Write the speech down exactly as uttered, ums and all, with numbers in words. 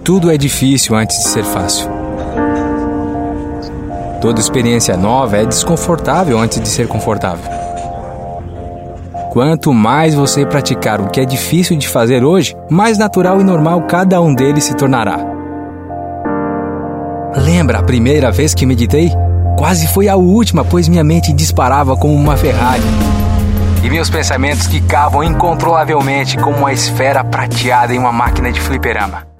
Tudo é difícil antes de ser fácil. Toda experiência nova é desconfortável antes de ser confortável. Quanto mais você praticar o que é difícil de fazer hoje, mais natural e normal cada um deles se tornará. Lembra a primeira vez que meditei? Quase foi a última, pois minha mente disparava como uma Ferrari. E meus pensamentos quicavam incontrolavelmente como uma esfera prateada em uma máquina de fliperama.